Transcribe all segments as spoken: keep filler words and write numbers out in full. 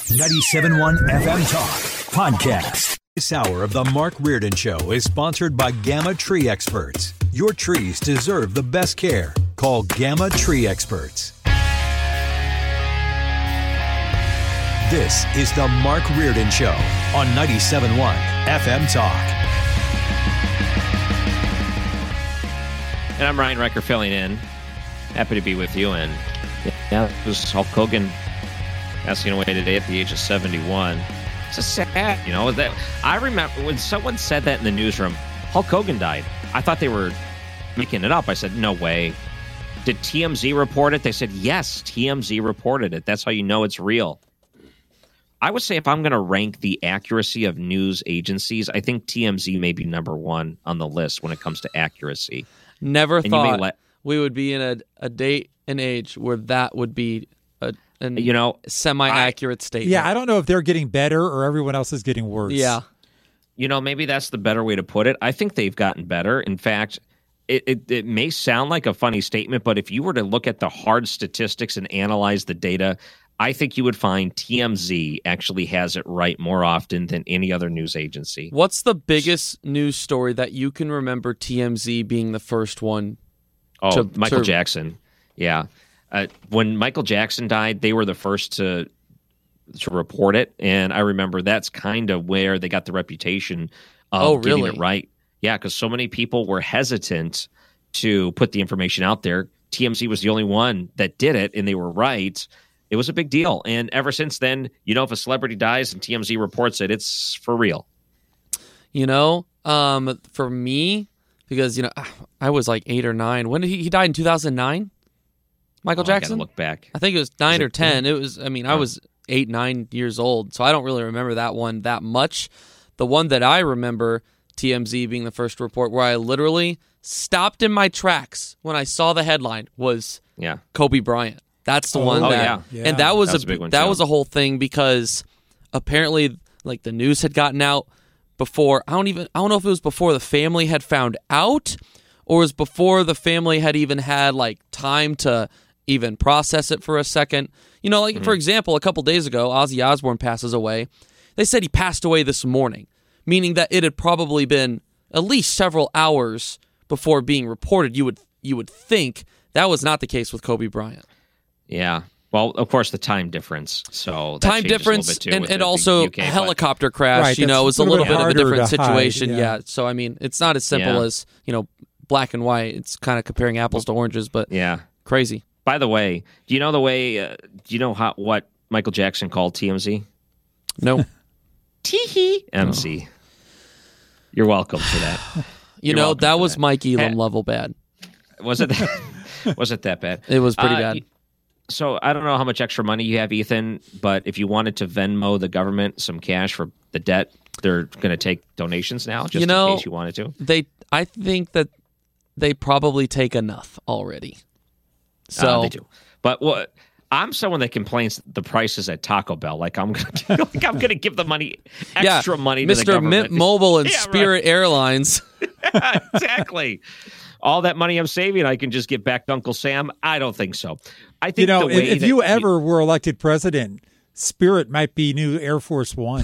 ninety-seven point one F M Talk Podcast. This hour of the Mark Reardon Show is sponsored by Gamma Tree Experts. Your trees deserve the best care. Call Gamma Tree Experts. This is the Mark Reardon Show on ninety-seven point one F M Talk. And I'm Ryan Reicher filling in. Happy to be with you. And yeah, it was Hulk Hogan passing away today at the age of seventy-one. It's just sad, you know. That I remember when someone said that in the newsroom, Hulk Hogan died. I thought they were making it up. I said, no way. Did T M Z report it? They said, yes, T M Z reported it. That's how you know it's real. I would say if I'm going to rank the accuracy of news agencies, I think T M Z may be number one on the list when it comes to accuracy. Never and thought let, we would be in a, a date and age where that would be a an, you know, semi-accurate I, statement. Yeah, I don't know if they're getting better or everyone else is getting worse. Yeah. You know, maybe that's the better way to put it. I think they've gotten better. In fact, it, it, it may sound like a funny statement, but if you were to look at the hard statistics and analyze the data, I think you would find T M Z actually has it right more often than any other news agency. What's the biggest news story that you can remember T M Z being the first one? Oh, to, Michael to... Jackson. Yeah. Uh, when Michael Jackson died, they were the first to to report it. And I remember that's kind of where they got the reputation of oh, getting really? it right. Yeah, because so many people were hesitant to put the information out there. T M Z was the only one that did it, and they were right. It was a big deal. And ever since then, you know, if a celebrity dies and T M Z reports it, it's for real. You know, um, for me, because, you know, I was like eight or nine. When did he, he died in two thousand nine? Michael oh, I Jackson? gotta look back. I think it was nine was or it ten. It was, I mean, I was eight, nine years old, so I don't really remember that one that much. The one that I remember, T M Z being the first report, where I literally stopped in my tracks when I saw the headline, was yeah. Kobe Bryant. That's the Oh, one oh, that, yeah. Yeah. and that was, That was a, a big one, that too. was a whole thing because apparently, like, the news had gotten out before. I don't even, I don't know if it was before the family had found out, or it was before the family had even had like time to even process it for a second. You know, like mm-hmm. for example, a couple days ago, Ozzy Osbourne passes away. They said he passed away this morning, meaning that it had probably been at least several hours before being reported. You would you would think that was not the case with Kobe Bryant. Yeah. Well, of course, the time difference. So that time changes a difference, little bit too and, with and the also U K, a helicopter crash. Right, you know, was a little little bit bit of a harder different to hide, situation. yeah. yeah. So I mean, it's not as simple Yeah. as, you know, black and white. It's kind of comparing apples to oranges, but Yeah. crazy. By the way, do you know the way? Uh, do you know how what Michael Jackson called T M Z? No. Tee M C. You're welcome for that. You You're know, welcome that for was that. Mike Elam Eh. level bad. Was it? That, was it that bad? It was pretty Uh, bad. So I don't know how much extra money you have, Ethan, but if you wanted to Venmo the government some cash for the debt, they're going to take donations now, just You know, in case you wanted to. They, I think that they probably take enough already. So Uh, they do. But what? I'm someone that complains the prices at Taco Bell. Like I'm going to, like I'm going to give the money, extra yeah, money to Mister the government. Mint Mobile and Yeah, Spirit right. Airlines. Exactly. All that money I'm saving, I can just give back to Uncle Sam. I don't think so. I think You know, the way if, if that you ever were elected president, Spirit might be new Air Force One.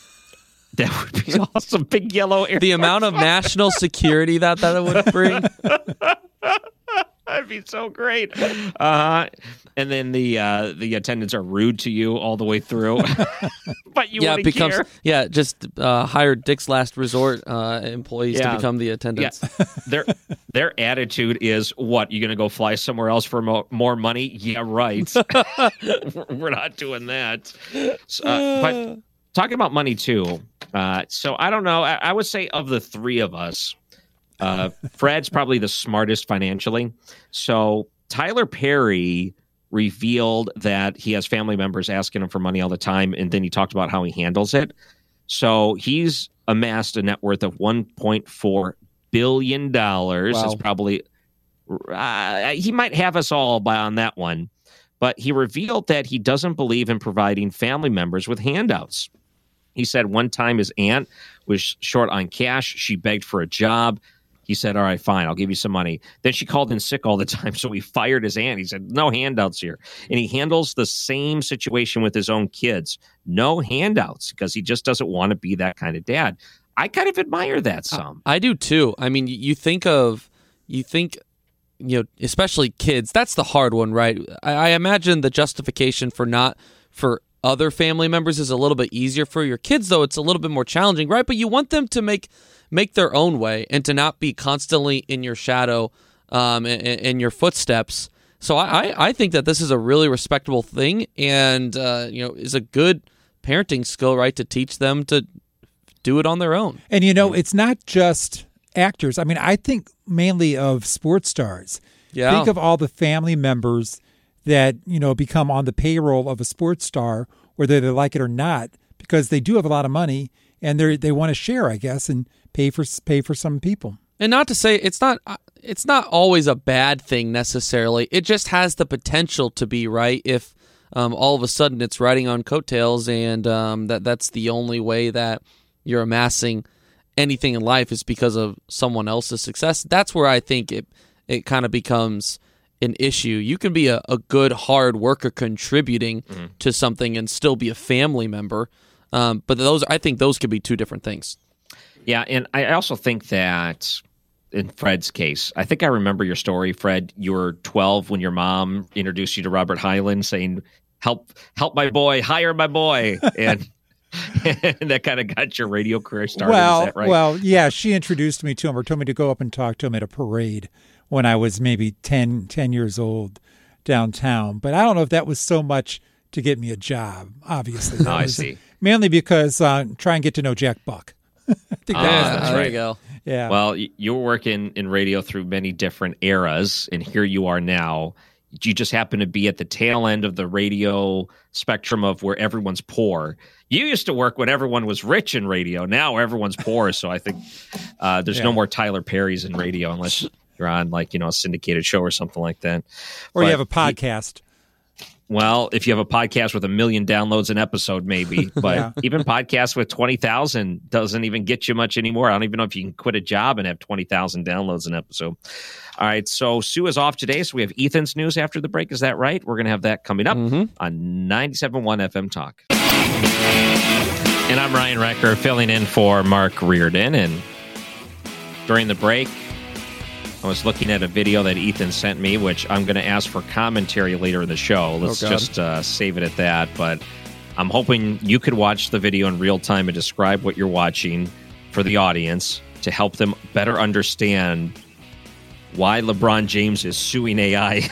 that would be awesome. Big yellow Air The amount of national security that that would bring. That'd be so great. Uh, and then the uh, the attendants are rude to you all the way through. But you yeah, want it to becomes care. yeah, just uh, hire Dick's Last Resort uh, employees Yeah. to become the attendants. Yeah. their their attitude is, what, you going to go fly somewhere else for mo- more money? Yeah, right. We're not doing that. So, uh, but talking about money too. Uh, so I don't know. I, I would say of the three of us, uh, Fred's probably the smartest financially. So Tyler Perry revealed that he has family members asking him for money all the time, and then he talked about how he handles it. So he's amassed a net worth of one point four billion dollars. Wow. It's probably uh, he might have us all by on that one. But he revealed that he doesn't believe in providing family members with handouts. He said one time his aunt was short on cash. She begged for a job. He said, all right, fine, I'll give you some money. Then she called in sick all the time, so he fired his aunt. He said, no handouts here. And he handles the same situation with his own kids. No handouts, because he just doesn't want to be that kind of dad. I kind of admire that some. I, I do too. I mean, you think of, you think, you know, especially kids, that's the hard one, right? I, I imagine the justification for not, for other family members is a little bit easier. For your kids, though, it's a little bit more challenging, right? But you want them to make make their own way and to not be constantly in your shadow, um, in, in your footsteps. So I, I, I think that this is a really respectable thing, and uh, you know, is a good parenting skill, right? To teach them to do it on their own. And you know, it's not just actors. I mean, I think mainly of sports stars. Yeah. Think of all the family members that, you know, become on the payroll of a sports star, whether they like it or not, because they do have a lot of money and they they want to share, I guess, and pay for pay for some people. And not to say it's not it's not always a bad thing necessarily. It just has the potential to be, right? If um, all of a sudden it's riding on coattails, and um, that that's the only way that you're amassing anything in life is because of someone else's success. That's where I think it it kind of becomes an issue. You can be a, a good hard worker contributing mm-hmm. to something and still be a family member. Um, but those, I think those could be two different things. Yeah, and I also think that in Fred's case, I think I remember your story, Fred. You were twelve when your mom introduced you to Robert Hyland, saying, help help my boy, hire my boy. And, and that kind of got your radio career started. Well, Is that right? well, yeah, she introduced me to him or told me to go up and talk to him at a parade when I was maybe ten, ten years old downtown. But I don't know if that was so much to get me a job, obviously. Oh, I see. Mainly because uh, try and get to know Jack Buck. I think Ah, that was that's there right. you go. Yeah. Well, y- you were working in radio through many different eras, and here you are now. You just happen to be at the tail end of the radio spectrum of where everyone's poor. You used to work when everyone was rich in radio. Now everyone's poor, so I think uh, there's Yeah. no more Tyler Perrys in radio unless you're on, like, you know, a syndicated show or something like that. or you But have a podcast. Well, if you have a podcast with a million downloads an episode, maybe. But Yeah. even podcasts with twenty thousand doesn't even get you much anymore. I don't even know if you can quit a job and have twenty thousand downloads an episode. All right, so Sue is off today, so we have Ethan's news after the break. Is that right? We're going to have that coming up Mm-hmm. on ninety-seven point one F M Talk. And I'm Ryan Recker, filling in for Mark Reardon. And during the break, I was looking at a video that Ethan sent me, which I'm going to ask for commentary later in the show. Let's Oh, God. just uh, save it at that. But I'm hoping you could watch the video in real time and describe what you're watching for the audience to help them better understand why LeBron James is suing A I.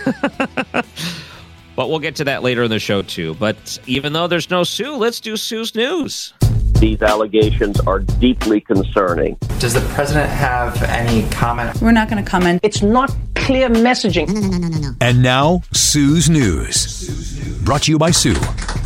But we'll get to that later in the show, too. But even though there's no Sue, let's do Sue's news. These allegations are deeply concerning. Does the president have any comment? We're not going to comment. It's not clear messaging. And now, Sue's News. Brought to you by Sue.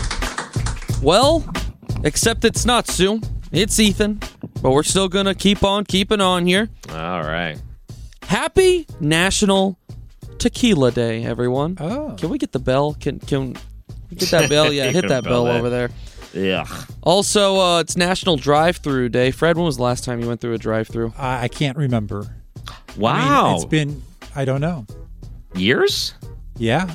Well, except it's not Sue. It's Ethan. But we're still going to keep on keeping on here. All right. Happy National Tequila Day, everyone. Oh. Can we get the bell? Can can we get that bell? Yeah, hit that bell Bell that. over there. Yeah. Also, uh, it's National Drive-Through Day. Fred, when was the last time you went through a drive-through? I, I can't remember. Wow. I mean, it's been, I don't know. Years? Yeah.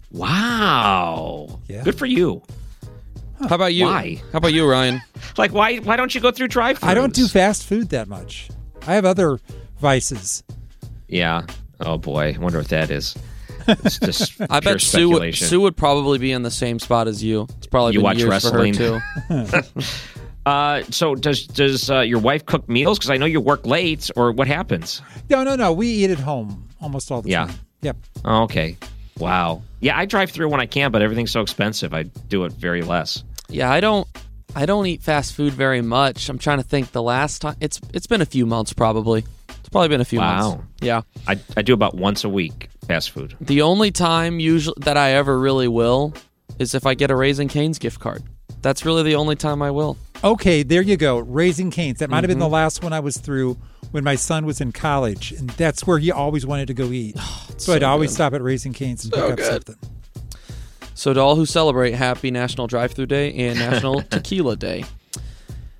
Wow. Yeah. Good for you. How about you? Why? How about you, Ryan? Like, why why don't you go through drive-thrus? I don't do fast food that much. I have other vices. Yeah. Oh, boy. I wonder what that is. It's just I pure bet Sue would, speculation. Sue would probably be in the same spot as you. It's probably You been watch years wrestling? for her, too. Uh, so does does uh, your wife cook meals? Because I know you work late, or what happens? No, no, no. We eat at home almost all the Yeah. time. Yep. Oh, okay. Wow. Yeah, I drive through when I can, but everything's so expensive. I do it very less. Yeah, I don't I don't eat fast food very much. I'm trying to think the last time. It's It's been a few months, probably. It's probably been a few Wow. months. Yeah. I, I do about once a week fast food. The only time usually that I ever really will is if I get a Raising Cane's gift card. That's really the only time I will. Okay, there you go. Raising Cane's. That might have been the Mm-hmm. last one I was through when my son was in college, and that's where he always wanted to go eat. so, so I'd always good. stop at Raising Cane's and pick up something. So to all who celebrate, happy National Drive-Through Day and National Tequila Day.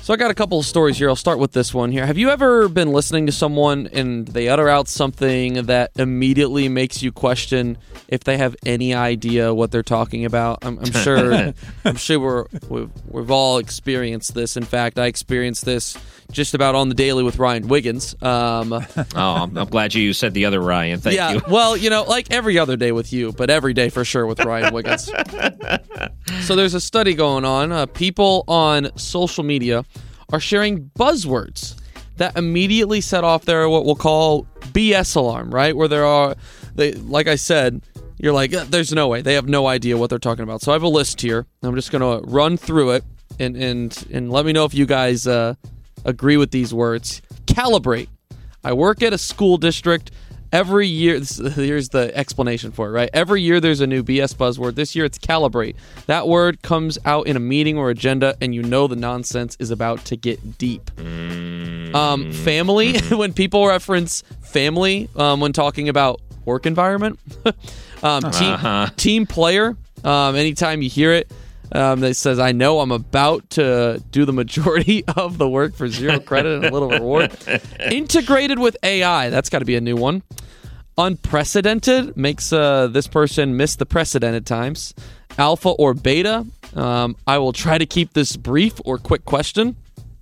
So I got a couple of stories here. I'll start with this one here. Have you ever been listening to someone and they utter out something that immediately makes you question if they have any idea what they're talking about? I'm, I'm sure I'm sure we're, we've, we've all experienced this. In fact, I experienced this just about on the daily with Ryan Wiggins. Um, oh, I'm, I'm glad you said the other Ryan. Thank yeah, you. Well, you know, like every other day with you, but every day for sure with Ryan Wiggins. So there's a study going on. Uh, people on social media are sharing buzzwords that immediately set off their what we'll call B S alarm, right? Where there are, they like I said, you're like, there's no way. They have no idea what they're talking about. So I have a list here. I'm just going to run through it and and and let me know if you guys uh, agree with these words. Calibrate. I work at a school district. Every year, this, here's the explanation for it, right? Every year there's a new B S buzzword. This year it's calibrate. That word comes out in a meeting or agenda, and you know the nonsense is about to get deep. Um, family, when people reference family um, when talking about work environment. um, team, Uh-huh. team player, um, anytime you hear it, Um, that says, I know I'm about to do the majority of the work for zero credit and a little reward. Integrated with A I. That's got to be a new one. Unprecedented makes uh, this person miss the precedented times. Alpha or beta. Um, I will try to keep this brief or quick question.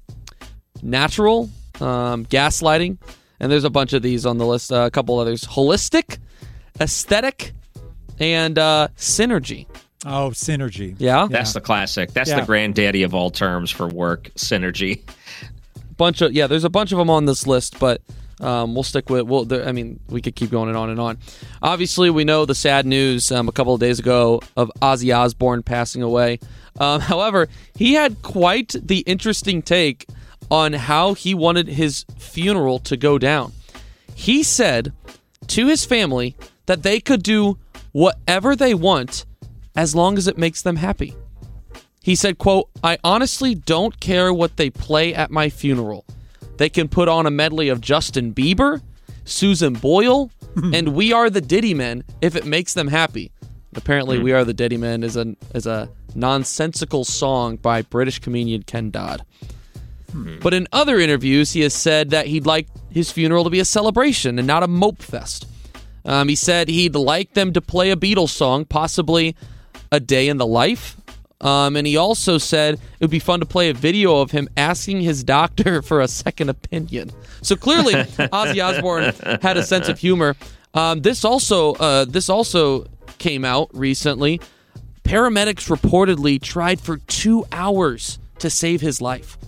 Natural. Um, gaslighting. And there's a bunch of these on the list. Uh, a couple others. Holistic. Aesthetic. And uh, synergy. Oh, synergy. Yeah? That's the classic. That's Yeah. the granddaddy of all terms for work, synergy. Bunch of yeah, there's a bunch of them on this list, but um, we'll stick with. Well, there, I mean, we could keep going and on and on. Obviously, we know the sad news um, a couple of days ago of Ozzy Osbourne passing away. Um, however, he had quite the interesting take on how he wanted his funeral to go down. He said to his family that they could do whatever they want as long as it makes them happy. He said, quote, I honestly don't care what they play at my funeral. They can put on a medley of Justin Bieber, Susan Boyle, and We Are the Diddy Men if it makes them happy. Apparently, We Are the Diddy Men is a, is a nonsensical song by British comedian Ken Dodd. But in other interviews, he has said that he'd like his funeral to be a celebration and not a mope fest. Um, he said he'd like them to play a Beatles song, possibly A Day in the Life. Um, and he also said it would be fun to play a video of him asking his doctor for a second opinion. So clearly, Ozzy Osbourne had a sense of humor. Um, this also uh, this also came out recently. Paramedics reportedly tried for two hours to save his life.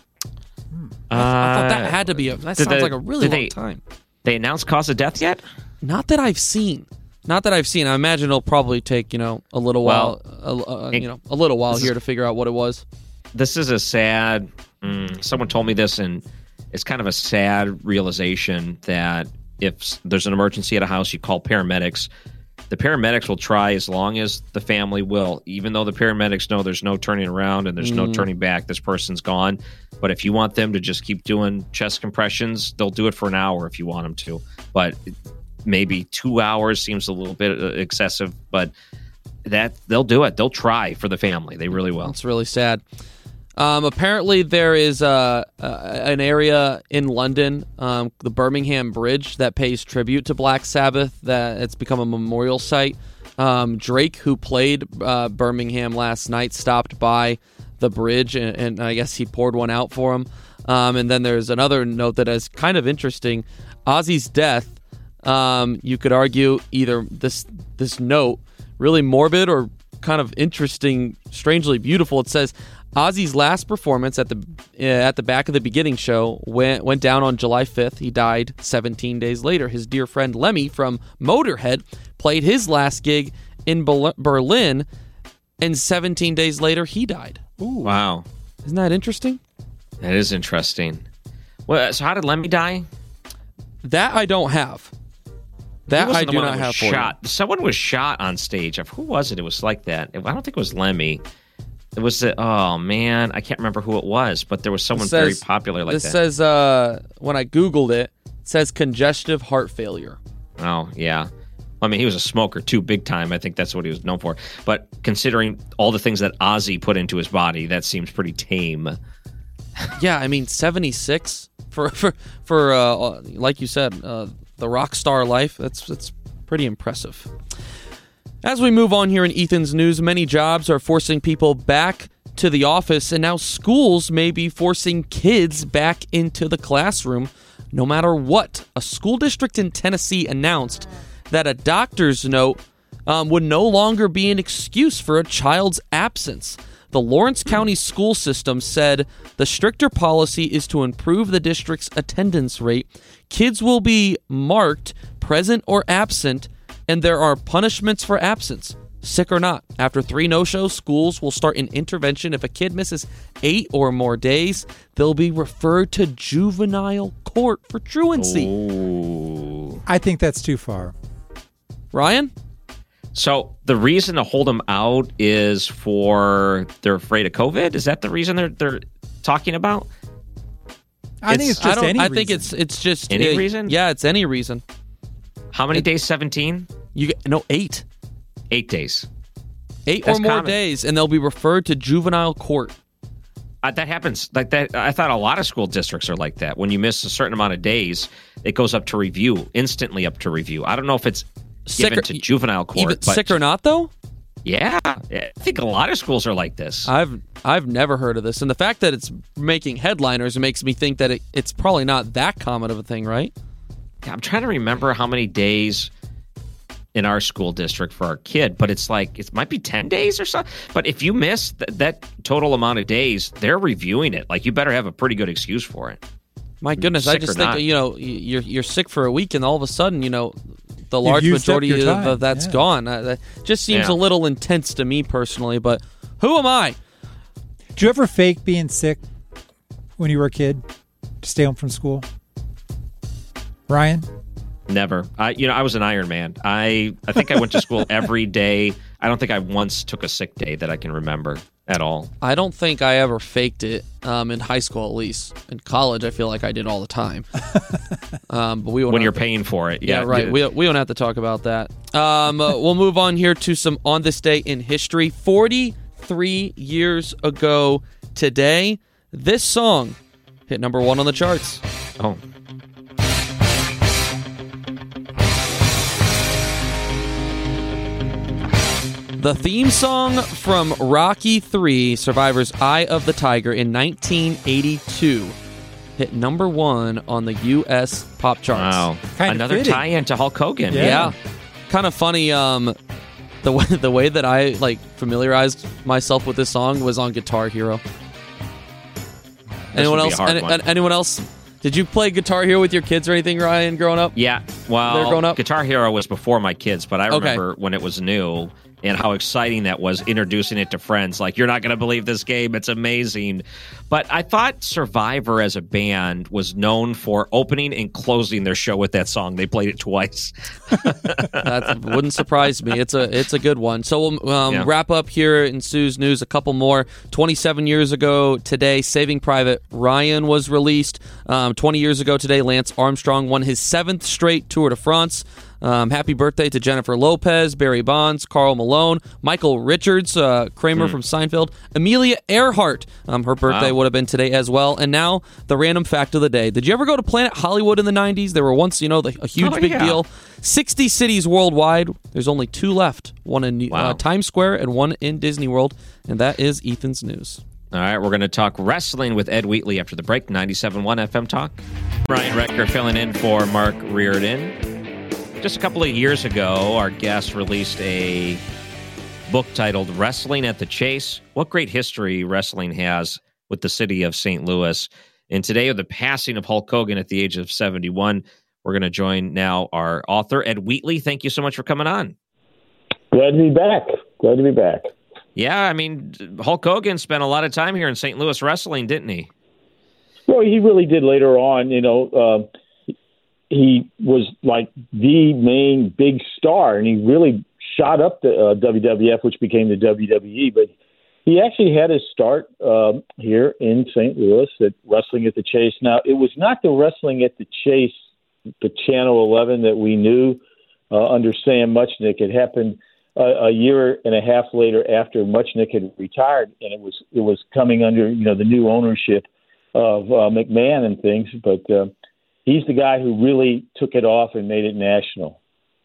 I, th- I thought that had to be a. That Did sounds they- like a really did long they- time. They announced cause of death yet? Not that I've seen. Not that I've seen. I imagine it'll probably take, you know, a little Well, while, uh, uh, it- you know, a little while this here is- to figure out what it was. This is a sad. Mm, someone told me this, and it's kind of a sad realization that if s- there's an emergency at a house, you call paramedics. The paramedics will try as long as the family will, even though the paramedics know there's no turning around and there's no turning back. This person's gone. But if you want them to just keep doing chest compressions, they'll do it for an hour if you want them to. But maybe two hours seems a little bit uh, excessive. But that they'll do it. They'll try for the family. They really will. It's really sad. Um, apparently, there is uh, uh, an area in London, um, the Birmingham Bridge, that pays tribute to Black Sabbath. That it's become a memorial site. Um, Drake, who played uh, Birmingham last night, stopped by the bridge, and, and I guess he poured one out for him. Um, and then there's another note that is kind of interesting. Ozzy's death. Um, you could argue either this this note really morbid or kind of interesting, strangely beautiful. It says Ozzy's last performance at the uh, at the Back of the Beginning show went went down on July fifth. He died seventeen days later. His dear friend Lemmy from Motorhead played his last gig in Bel- Berlin, and seventeen days later he died. Ooh. Wow. Isn't that interesting? That is interesting. Well, so how did Lemmy die? That I don't have. That He wasn't I the do one not that have was for you. shot. Someone was shot on stage. Who was it? It was like that. I don't think it was Lemmy. It was the, oh man, I can't remember who it was, but there was someone It says- very popular like this that. says uh, when I googled it, it says congestive heart failure. Oh yeah. I mean, he was a smoker too, big time. I think that's what he was known for. But considering all the things that Ozzy put into his body, that seems pretty tame. Yeah, I mean, seventy-six for for for uh, like you said, uh, the rock star life. That's that's pretty impressive. As we move on here in Ethan's news, many jobs are forcing people back to the office, and now schools may be forcing kids back into the classroom no matter what. A school district in Tennessee announced that a doctor's note um, would no longer be an excuse for a child's absence. The Lawrence County school system said the stricter policy is to improve the district's attendance rate. Kids will be marked present or absent, and there are punishments for absence, sick or not. After three no-shows, schools will start an intervention. If a kid misses eight or more days, they'll be referred to juvenile court for truancy. Ooh. I think that's too far. Ryan? So the reason to hold them out is for they're afraid of COVID? Is that the reason they're they're talking about? I think it's just I don't, any I reason. think it's it's just Any uh, reason? Yeah, it's any reason. How many It- days? seventeen? You get no eight, Eight days. eight That's or more common. days, and they'll be referred to juvenile court. Uh, that happens like that. I thought a lot of school districts are like that. When you miss a certain amount of days, it goes up to review, instantly up to review. I don't know if it's Sick given or- to juvenile court. Even but sick or not, though. Yeah, I think a lot of schools are like this. I've I've never heard of this, and the fact that it's making headliners makes me think that it, it's probably not that common of a thing, right? I'm trying to remember how many days in our school district for our kid, but it's like it might be ten days or so. But if you miss th- that total amount of days, they're reviewing it. Like you better have a pretty good excuse for it. My goodness, I Sick just or think not. you know you're you're sick for a week, and all of a sudden, you know, the large used up majority your of, time, of that's yeah. gone. Uh, that just seems Yeah. a little intense to me personally, but who am I? Did you ever fake being sick when you were a kid to stay home from school? Ryan? Never. I, you know, I was an Iron Man. I, I think I went to school every day. I don't think I once took a sick day that I can remember at all. I don't think I ever faked it um, in high school, at least. In college, I feel like I did all the time. um, but we won't When have you're to- paying for it. Yeah, Yeah, right. We, we don't have to talk about that. Um, uh, we'll move on here to some on this day in history. forty-three years ago today, this song hit number one on the charts. Oh. The theme song from Rocky three, Survivor's Eye of the Tiger in nineteen eighty-two, hit number one on the U S pop charts. Wow. Kinda Another fitting. tie-in to Hulk Hogan. Yeah. Yeah. Kind of funny, um, the way, the way that I like familiarized myself with this song was on Guitar Hero. Anyone would be else? a hard any- one. anyone else? Did you play Guitar Hero with your kids or anything, Ryan, growing up? Yeah, well, They're grown up? Guitar Hero was before my kids, but I Okay. remember when it was new and how exciting that was, introducing it to friends. Like, you're not going to believe this game. It's amazing. But I thought Survivor as a band was known for opening and closing their show with that song. They played it twice. That wouldn't surprise me. It's a it's a good one. So we'll um, Yeah. wrap up here in Sue's news. A couple more. twenty-seven years ago today, Saving Private Ryan was released. Um, twenty years ago today, Lance Armstrong won his seventh straight Tour de France. Um, happy birthday to Jennifer Lopez, Barry Bonds, Karl Malone, Michael Richards, uh, Kramer from Seinfeld, Amelia Earhart. Um, her birthday Wow. would have been today as well. And now the random fact of the day. Did you ever go to Planet Hollywood in the nineties? There were once, you know, the, a huge Oh, big yeah. deal. sixty cities worldwide. There's only two left. One in Wow. uh, Times Square and one in Disney World. And that is Ethan's news. All right, we're going to talk wrestling with Ed Wheatley after the break. ninety-seven point one F M Talk. Brian Recker filling in for Mark Reardon. Just a couple of years ago, our guest released a book titled Wrestling at the Chase. What great history wrestling has with the city of Saint Louis. And today, with the passing of Hulk Hogan at the age of seventy-one, we're going to join now our author, Ed Wheatley. Thank you so much for coming on. Glad to be back. Glad to be back. Yeah, I mean, Hulk Hogan spent a lot of time here in Saint Louis wrestling, didn't he? Well, he really did later on. You know, uh, he was like the main big star, and he really shot up the uh, W W F, which became the W W E. But he actually had his start um, here in Saint Louis at Wrestling at the Chase. Now, it was not the Wrestling at the Chase, the Channel eleven that we knew uh, under Sam Muchnick. It happened a, a year and a half later after Muchnick had retired, and it was it was coming under you know the new ownership of uh, McMahon and things, but uh, he's the guy who really took it off and made it national.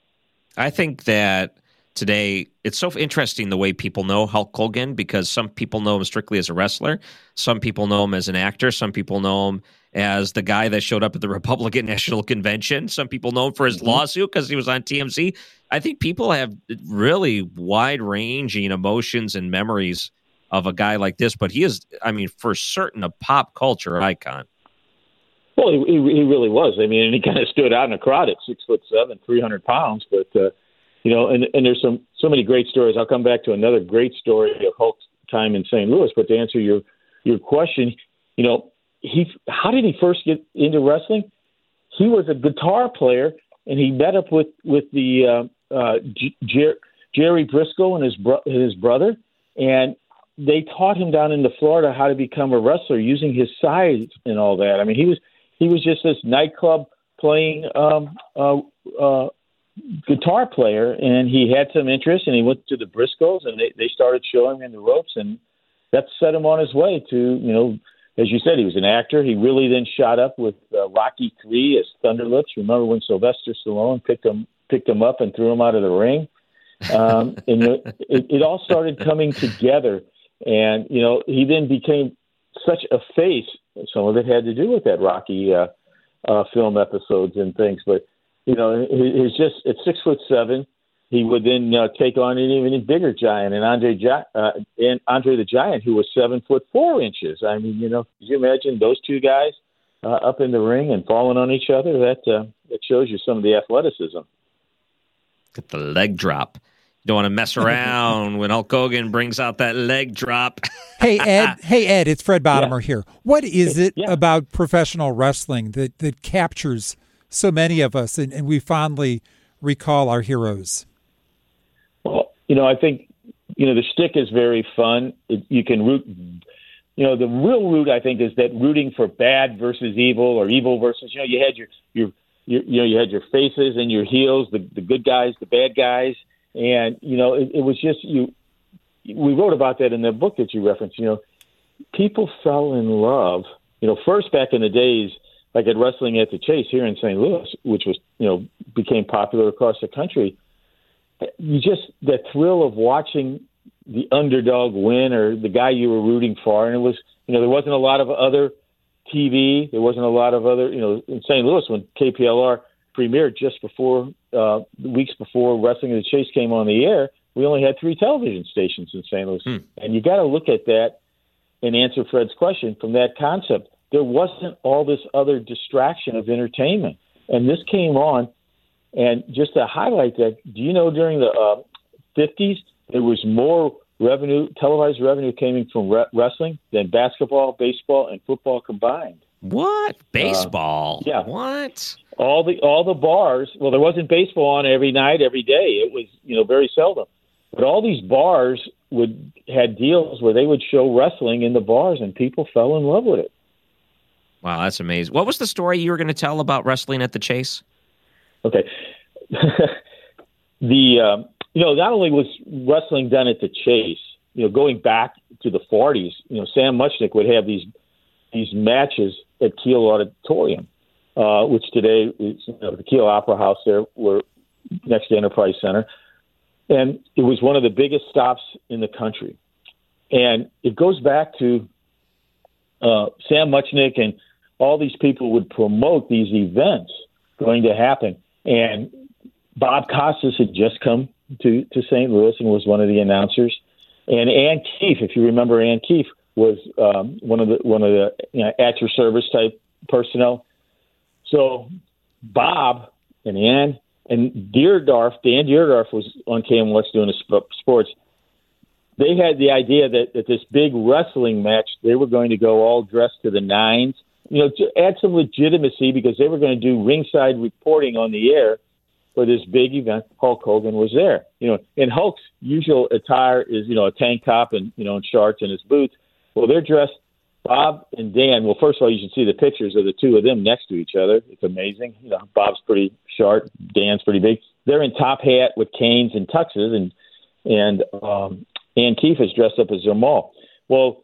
I think that today it's so interesting the way people know Hulk Hogan, because some people know him strictly as a wrestler, some people know him as an actor, some people know him as the guy that showed up at the Republican National Convention, some people know him for his mm-hmm. lawsuit because he was on T M Z. I think people have really wide-ranging emotions and memories of a guy like this, but he is, I mean, for certain, a pop culture icon. Well, he, he really was. I mean, and he kind of stood out in a crowd at six foot seven, three hundred pounds. But uh, you know, and and there's some so many great stories. I'll come back to another great story of Hulk's time in Saint Louis. But to answer your your question, you know, he how did he first get into wrestling? He was a guitar player, and he met up with with the uh, uh, Jer- Jerry Briscoe and his bro- his brother, and they taught him down into Florida how to become a wrestler using his size and all that. I mean, he was. He was just this nightclub playing um, uh, uh, guitar player, and he had some interest, and he went to the Briscoes, and they, they started showing him the ropes, and that set him on his way to, you know, as you said, he was an actor. He really then shot up with uh, Rocky three as Thunderlips. Remember when Sylvester Stallone picked him picked him up and threw him out of the ring? Um, and it, it, it all started coming together, and, you know, he then became such a face. Some of it had to do with that Rocky uh, uh, film episodes and things, but you know, he, he's just at six foot seven. He would then uh, take on an even bigger giant, and Andre Gi- uh, and Andre the Giant, who was seven foot four inches. I mean, you know, could you imagine those two guys uh, up in the ring and falling on each other? That uh, that shows you some of the athleticism. Get the leg drop. Don't want to mess around when Hulk Hogan brings out that leg drop. Hey, Ed. Hey, Ed. It's Fred Bottomer yeah. here. What is it yeah. about professional wrestling that, that captures so many of us and, and we fondly recall our heroes? Well, you know, I think, you know, the shtick is very fun. It, you can root, you know, the real root, I think, is that rooting for bad versus evil or evil versus, you know, you had your, your, your you know, you had your faces and your heels, the, the good guys, the bad guys. And, you know, it, it was just you. We wrote about that in the book that you referenced. You know, people fell in love. You know, first back in the days, like at Wrestling at the Chase here in Saint Louis, which was, you know, became popular across the country. You just that thrill of watching the underdog win or the guy you were rooting for. And it was, you know, there wasn't a lot of other T V. There wasn't a lot of other, you know, in Saint Louis when K P L R premiered just before, uh, weeks before Wrestling at the Chase came on the air, we only had three television stations in Saint Louis. Hmm. And you got to look at that and answer Fred's question from that concept. There wasn't all this other distraction of entertainment. And this came on, and just to highlight that, do you know during the uh, fifties, there was more revenue, televised revenue coming from re- wrestling than basketball, baseball, and football combined. What? Baseball? Uh, yeah. What? All the all the bars. Well, there wasn't baseball on every night, every day. It was, you know, very seldom. But all these bars would had deals where they would show wrestling in the bars, and people fell in love with it. Wow, that's amazing. What was the story you were going to tell about Wrestling at the Chase? Okay, the um, you know, not only was wrestling done at the Chase, you know, going back to the forties, you know, Sam Muchnick would have these these matches at Kiel Auditorium. Uh, which today is, you know, the Kiel Opera House there, we're next to Enterprise Center. And it was one of the biggest stops in the country. And it goes back to uh, Sam Muchnick, and all these people would promote these events going to happen. And Bob Costas had just come to, to Saint Louis and was one of the announcers. And Ann Keefe, if you remember Ann Keefe, was um, one of the one of the you know, at your service type personnel. So Bob and Ann and Deerdorf, Dan Deerdorf was on K M L X doing the sp- sports. They had the idea that at this big wrestling match, they were going to go all dressed to the nines, you know, to add some legitimacy because they were going to do ringside reporting on the air for this big event. Hulk Hogan was there, you know, and Hulk's usual attire is, you know, a tank top and, you know, and shorts and his boots. Well, they're dressed. Bob and Dan, well, first of all, you should see the pictures of the two of them next to each other. It's amazing. You know, Bob's pretty short, Dan's pretty big. They're in top hat with canes and tuxes, and and um, Ann Keefe is dressed up as Jamal. Well,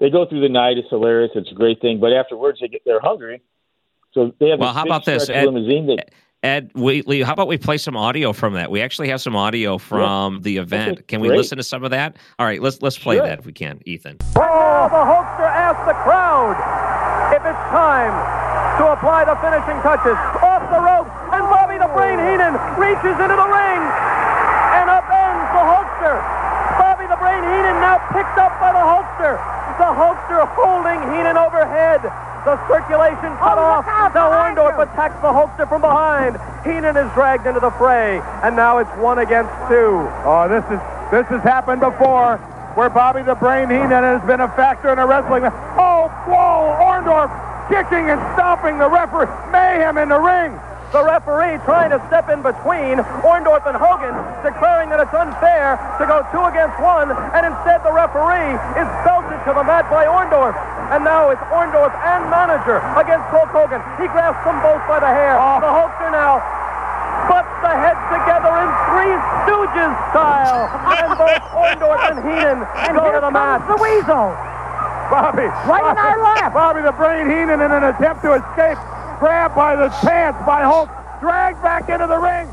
they go through the night. It's hilarious. It's a great thing. But afterwards, they get they're hungry, so they have. Well, this how big about this, stretch Ed? limousine that, Ed, we, how about we play some audio from that? We actually have some audio from yeah. the event. Okay, can we great. listen to some of that? All right, let's let's play Sure. that if we can, Ethan. Oh, the Hulkster asked the crowd if it's time to apply the finishing touches. Off the rope, and Bobby the Brain Heenan reaches into the ring and upends the Hulkster. Bobby the Brain Heenan now picked up by the Hulkster. The Hulkster holding Heenan overhead. The circulation cut Oh, off. look out, Now behind Orndorff you. attacks the Hulkster from behind. Heenan is dragged into the fray, and now it's one against two. Oh, this is this has happened before, where Bobby the Brain Heenan has been a factor in a wrestling. Oh, whoa! Orndorff kicking and stomping the referee. Mayhem in the ring. The referee trying to step in between Orndorff and Hogan, declaring that it's unfair to go two against one, and instead the referee is belted to the mat by Orndorff. And now it's Orndorff and manager against Hulk Hogan. He grasps them both by the hair. Oh. The Hulkster now butts the heads together in Three Stooges style, and both Orndorff and Heenan And go here to the mat. comes the Weasel. Bobby. Right in our lap. Bobby the Brain Heenan, in an attempt to escape, grabbed by the pants by Hulk, dragged back into the ring.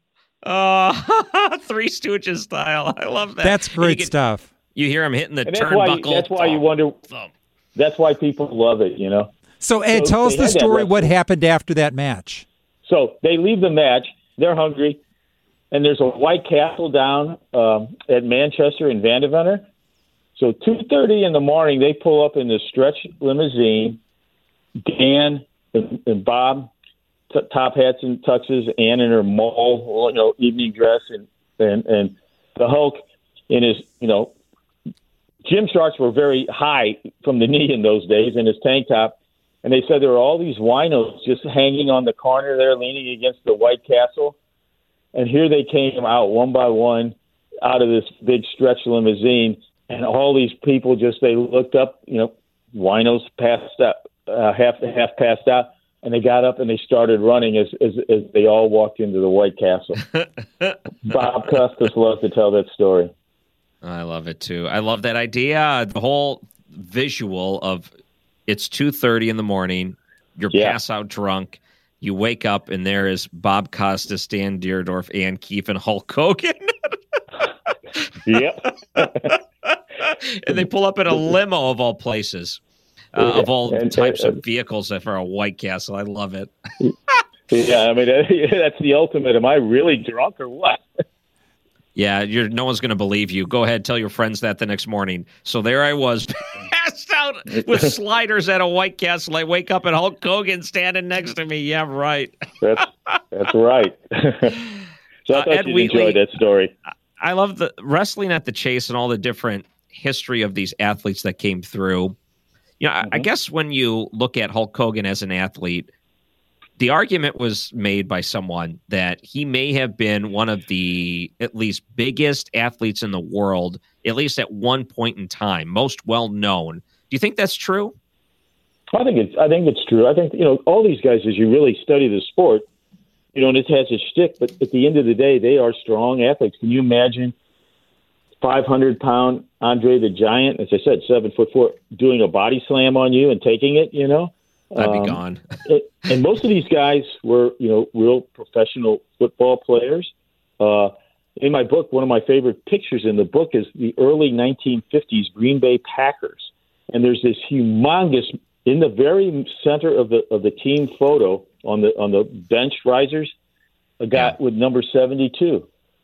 Uh, Three Stooges style. I love that. That's great you get, stuff. You hear him hitting the and that's why turnbuckle. that's why you wonder. Thump. That's why people love it. You know. So, Ed, So tell us they the had that story. What wrestling- happened after that match? So they leave the match. They're hungry, and there's a White Castle down um, at Manchester in Vandeventer. So two thirty in the morning, they pull up in this stretch limousine. Dan and, and Bob, t- top hats and tuxes, Ann in her mole, you know, evening dress, and and and the Hulk in his, you know, gym shorts were very high from the knee in those days, and his tank top. And they said there were all these winos just hanging on the corner there, leaning against the White Castle. And here they came out one by one out of this big stretch limousine. And all these people just, they looked up, you know, winos passed out, uh, half half passed out. And they got up and they started running as, as, as they all walked into the White Castle. Bob Custis loves to tell that story. I love it too. I love that idea. The whole visual of it's two thirty in the morning. You're Yeah. pass out drunk. You wake up and there is Bob Costas, Dan Deerdorf, Ann Keefe, and Hulk Hogan. Yep. And they pull up in a limo of all places, uh, of all And- types and- of vehicles for a White Castle. I love it. Yeah, I mean, that's the ultimate. Am I really drunk or what? Yeah, you're, no one's going to believe you. Go ahead, tell your friends that the next morning. So there I was, passed out with sliders at a White Castle. I wake up and Hulk Hogan standing next to me. Yeah, right. That's that's right. So I Uh, thought Ed you'd Wheatley- enjoy that story. I love the wrestling at the Chase and all the different history of these athletes that came through. You know, I, I guess when you look at Hulk Hogan as an athlete, the argument was made by someone that he may have been one of the at least biggest athletes in the world, at least at one point in time, most well known. Do you think that's true? I think it's I think it's true. I think, you know, all these guys, as you really study the sport, you know, and it has a shtick, but at the end of the day, they are strong athletes. Can you imagine five hundred pound Andre the Giant, as I said, seven foot four, doing a body slam on you and taking it, you know? I'd be Um, gone. it, and most of these guys were, you know, real professional football players. Uh, in my book, one of my favorite pictures in the book is the early nineteen fifties Green Bay Packers. And there's this humongous, in the very center of the of the team photo on the on the bench risers, a guy Yeah. with number seventy-two,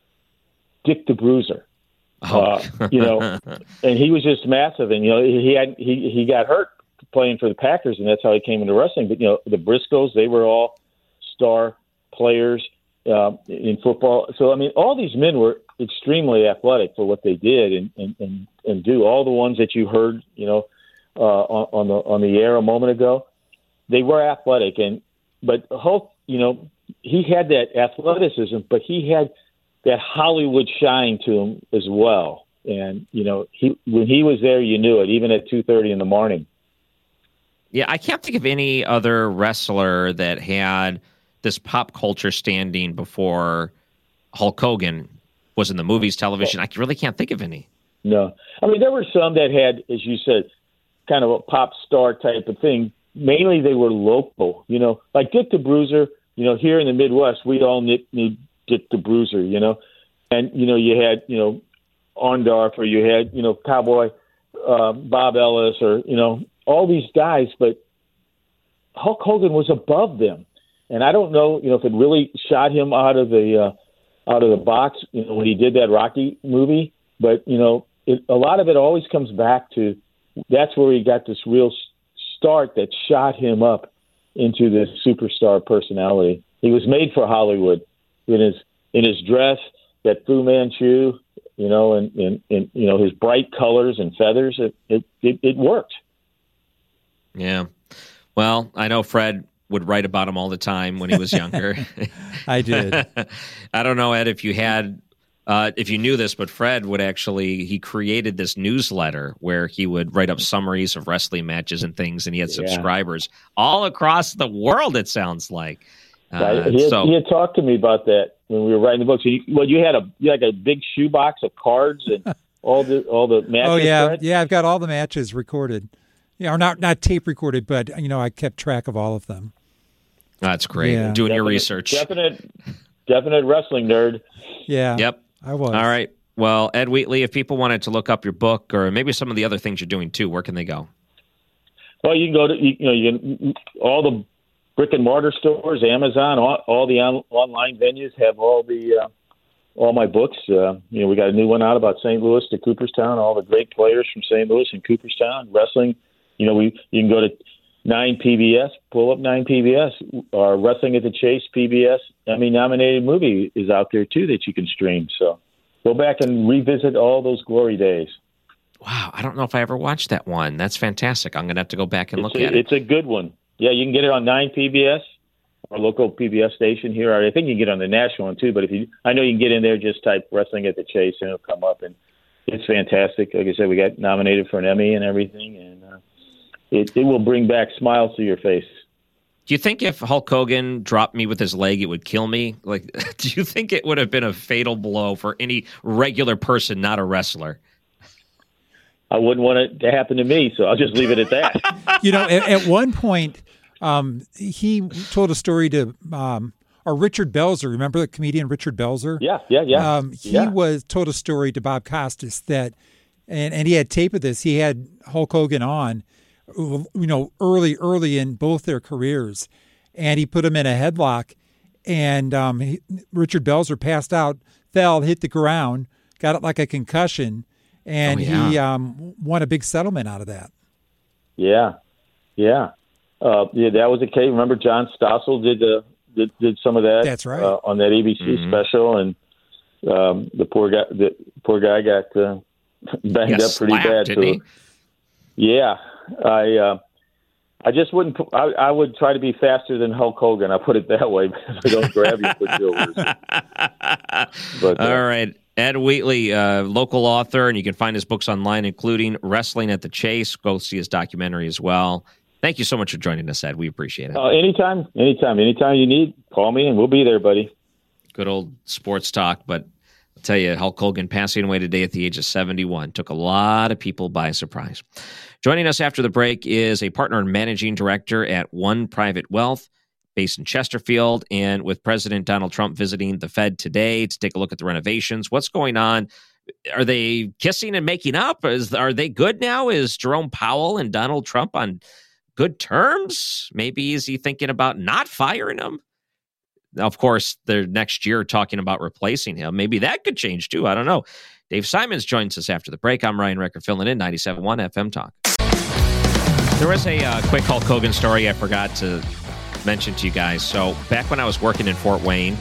Dick the Bruiser. Oh. Uh, you know, and he was just massive. And, you know, he had he, he got hurt playing for the Packers, and that's how he came into wrestling. But, you know, the Briscoes, they were all star players uh, in football. So, I mean, all these men were extremely athletic for what they did and, and, and, and do. All the ones that you heard, you know, uh, on, on the on the air a moment ago, they were athletic. And but Hulk, you know, he had that athleticism, but he had that Hollywood shine to him as well. And, you know, he when he was there, you knew it, even at two thirty in the morning. Yeah, I can't think of any other wrestler that had this pop culture standing before Hulk Hogan was in the movies, television. I really can't think of any. No. I mean, there were some that had, as you said, kind of a pop star type of thing. Mainly they were local, you know, like Dick the Bruiser, you know, here in the Midwest, we all knew Dick the Bruiser, you know, and, you know, you had, you know, Orndorff, or you had, you know, Cowboy uh, Bob Ellis, or, you know, all these guys, but Hulk Hogan was above them. And I don't know, you know, if it really shot him out of the, uh, out of the box, you know, when he did that Rocky movie, but, you know, it, a lot of it always comes back to, that's where he got this real start that shot him up into this superstar personality. He was made for Hollywood in his in his dress, that Fu Manchu, you know, and, and, and you know, his bright colors and feathers. It it, it it worked. Yeah. Well, I know Fred would write about him all the time when he was younger. I did. I don't know, Ed, if you had Uh, if you knew this, but Fred would actually, he created this newsletter where he would write up summaries of wrestling matches and things, and he had Yeah. subscribers all across the world, it sounds like. Uh, he, had, so, he had talked to me about that when we were writing the book. So you, well, you had a you had like a big shoebox of cards and all the all the matches. Oh yeah, Fred? yeah. I've got all the matches recorded. Yeah, or not not tape recorded, but you know I kept track of all of them. that's great. Yeah. Doing your Definite- research. Definite, definite wrestling nerd. Yeah. Yep. I was. All right. Well, Ed Wheatley, if people wanted to look up your book or maybe some of the other things you're doing too, where can they go? Well, you can go to you, you know you can, all the brick and mortar stores, Amazon, all, all the on, online venues have all the uh, all my books. Uh, you know, we got a new one out about Saint Louis to Cooperstown, all the great players from Saint Louis and Cooperstown wrestling. You know, we you can go to nine P B S, pull up nine P B S, or Wrestling at the Chase P B S Emmy nominated movie is out there too that you can stream. So go back and revisit all those glory days. Wow. I don't know if I ever watched that one. That's fantastic. I'm going to have to go back and It's look a, at it. it's a good one. Yeah, you can get it on nine P B S, our local P B S station here. I think you can get it on the national one too. But if you, I know you can get in there, just type Wrestling at the Chase and it'll come up. And it's fantastic. Like I said, we got nominated for an Emmy and everything, and uh, it it will bring back smiles to your face. Do you think if Hulk Hogan dropped me with his leg, it would kill me? Like, do you think it would have been a fatal blow for any regular person, not a wrestler? I wouldn't want it to happen to me, so I'll just leave it at that. You know, at, at one point, um, he told a story to um, or Richard Belzer. Remember the comedian Richard Belzer? Yeah, yeah, yeah. Um, he yeah. was told a story to Bob Costas that, and, and he had tape of this. He had Hulk Hogan on, you know, early, early in both their careers, and he put him in a headlock, and um, he, Richard Belzer passed out, fell, hit the ground, got it like a concussion, and Oh, yeah. he um, won a big settlement out of that. Yeah, yeah, uh, yeah. That was the case. Remember, John Stossel did the did, did some of that. That's right. uh, on that A B C Mhm. special, and um, the poor guy, the poor guy got uh, banged He up pretty slapped, bad. didn't he? Yeah, I uh, I just wouldn't. pu- I, I would try to be faster than Hulk Hogan. I put it that way because I don't grab you for shoulders. But uh, All right. Ed Wheatley, uh, local author, and you can find his books online, including Wrestling at the Chase. Go see his documentary as well. Thank you so much for joining us, Ed. We appreciate it. uh, anytime, anytime, anytime you need, call me and we'll be there, buddy. Good old sports talk, but I'll tell you, Hulk Hogan passing away today at the age of seventy-one took a lot of people by surprise. Joining us after the break is a partner and managing director at One Private Wealth, based in Chesterfield, and with President Donald Trump visiting the Fed today to take a look at the renovations. What's going on? Are they kissing and making up? Is, are they good now? Is Jerome Powell and Donald Trump on good terms? Maybe is he thinking about not firing him? Now, of course, they're next year talking about replacing him. Maybe that could change too. I don't know. Dave Simons joins us after the break. I'm Ryan Recker, filling in ninety-seven point one F M Talk. There was a uh, quick Hulk Hogan story I forgot to mention to you guys. So back when I was working in Fort Wayne,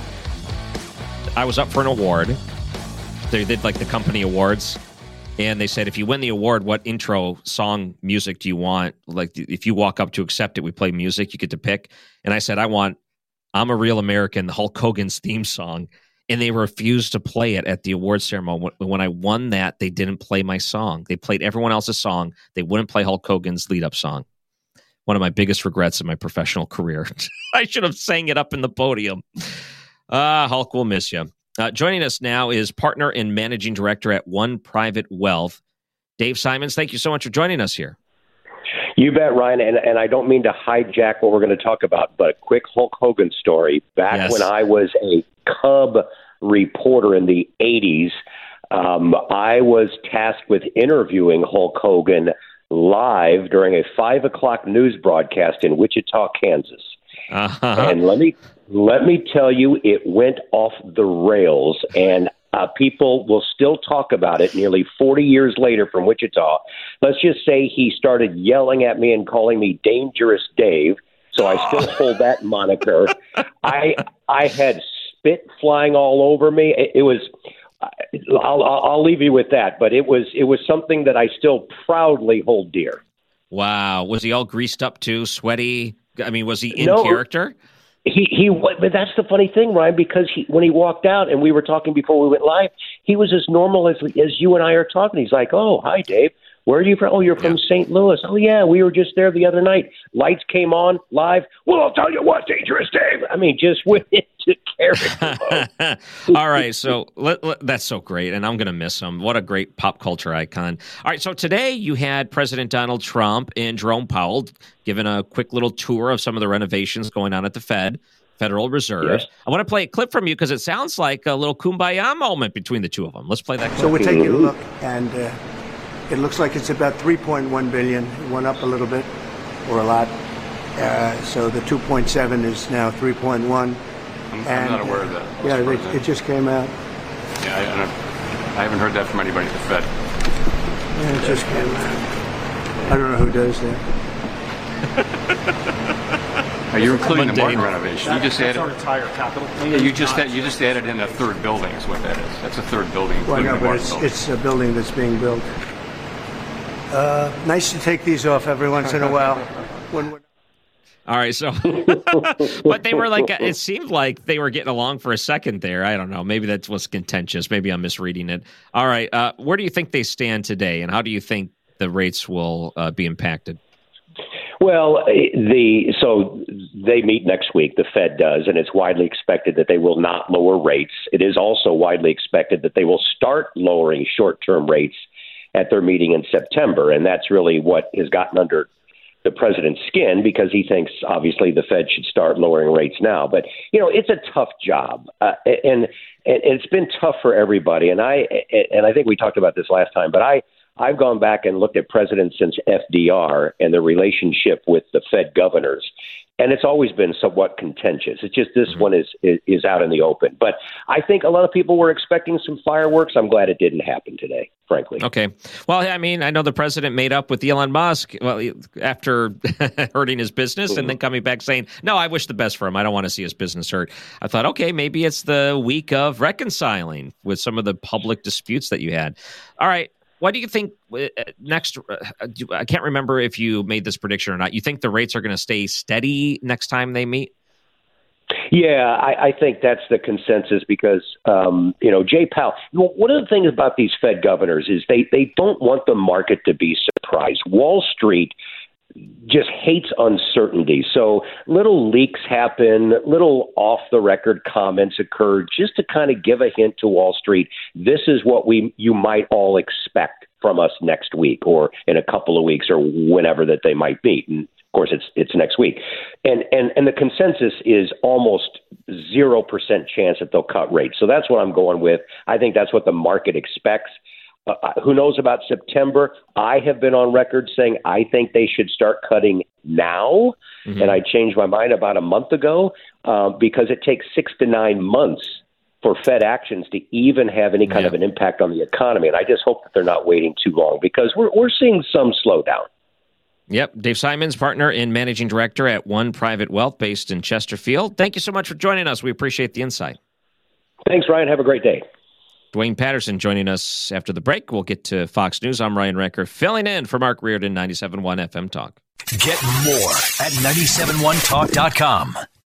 I was up for an award. They did like the company awards. And they said, if you win the award, what intro song music do you want? Like, if you walk up to accept it, we play music. You get to pick. And I said, I want I'm a Real American, Hulk Hogan's theme song. And they refused to play it at the award ceremony. When I won that, they didn't play my song. They played everyone else's song. They wouldn't play Hulk Hogan's lead-up song. One of my biggest regrets in my professional career. I should have sang it up in the podium. Ah, Hulk, we'll miss you. Uh, joining us now is partner and managing director at One Private Wealth, Dave Simons. Thank you so much for joining us here. You bet, Ryan. And, and I don't mean to hijack what we're going to talk about, but a quick Hulk Hogan story. Back yes. when I was a Cub reporter in the eighties, um, I was tasked with interviewing Hulk Hogan live during a five o'clock news broadcast in Wichita, Kansas. Uh-huh. And let me let me tell you, it went off the rails, and uh, people will still talk about it nearly forty years later from Wichita. Let's just say he started yelling at me and calling me Dangerous Dave, so I still hold that moniker. I I had spit flying all over me. It, it was. I'll, I'll leave you with that, but it was it was something that I still proudly hold dear. Wow, was he all greased up too, sweaty? I mean, was he in no, character? He he, but that's the funny thing, Ryan, because he, when he walked out and we were talking before we went live, he was as normal as as you and I are talking. He's like, "Oh, hi, Dave. Where are you from? Oh, you're from yeah. Saint Louis. Oh, yeah, we were just there the other night. Lights came on live. Well, I'll tell you what, Dangerous Dave. I mean, just went into character. All right, so let, let, that's so great, and I'm going to miss him. What a great pop culture icon. All right, so today you had President Donald Trump and Jerome Powell giving a quick little tour of some of the renovations going on at the Fed. Federal Reserve. Yes. I want to play a clip from you because it sounds like a little kumbaya moment between the two of them. Let's play that clip. So we're taking a look, and uh, it looks like it's about three point one billion dollars. It went up a little bit, or a lot. Uh, so the two point seven is now three point one. I'm, and, I'm not aware of that. Yeah, it, it just came out. Yeah, I, I, I haven't heard that from anybody at the Fed. Yeah, it just came out. I don't know who does that. Are you including the Martin renovation? That, you just added our entire capital. Yeah, you just add, you just added in a third building. Is what that is. That's a third building. Well, no, the but it's, building. it's a building that's being built. Uh, nice to take these off every once in a while. When we're... All right, so, but they were like, it seemed like they were getting along for a second there. I don't know. Maybe that was contentious. Maybe I'm misreading it. All right, uh, where do you think they stand today, and how do you think the rates will uh, be impacted? Well, the so they meet next week, the Fed does, and it's widely expected that they will not lower rates. It is also widely expected that they will start lowering short-term rates at their meeting in September, and that's really what has gotten under the president's skin because he thinks, obviously, the Fed should start lowering rates now. But, you know, it's a tough job, uh, and, and it's been tough for everybody, and I and I think we talked about this last time, but I I've gone back and looked at presidents since F D R and the relationship with the Fed governors, and it's always been somewhat contentious. It's just this mm-hmm. one is, is is out in the open. But I think a lot of people were expecting some fireworks. I'm glad it didn't happen today, frankly. Okay. Well, I mean, I know the president made up with Elon Musk well, after hurting his business mm-hmm. and then coming back saying, no, I wish the best for him. I don't want to see his business hurt. I thought, okay, maybe it's the week of reconciling with some of the public disputes that you had. All right. What do you think uh, next? Uh, I can't remember if you made this prediction or not. You think the rates are going to stay steady next time they meet? Yeah, I, I think that's the consensus because, um, you know, Jay Powell, one of the things about these Fed governors is they, they don't want the market to be surprised. Wall Street just hates uncertainty. So little leaks happen, little off-the-record comments occur just to kind of give a hint to Wall Street. This is what we you might all expect from us next week or in a couple of weeks or whenever that they might meet. And of course, it's it's next week. And and and the consensus is almost zero percent chance that they'll cut rates. So that's what I'm going with. I think that's what the market expects. Uh, who knows about September? I have been on record saying I think they should start cutting now, mm-hmm. and I changed my mind about a month ago uh, because it takes six to nine months for Fed actions to even have any kind yeah. of an impact on the economy, and I just hope that they're not waiting too long because we're we're seeing some slowdown. Yep. Dave Simons, partner and managing director at One Private Wealth based in Chesterfield. Thank you so much for joining us. We appreciate the insight. Thanks, Ryan. Have a great day. Dwayne Patterson joining us after the break. We'll get to Fox News. I'm Ryan Recker, filling in for Mark Reardon, ninety-seven point one F M Talk. Get more at nine seven one talk dot com.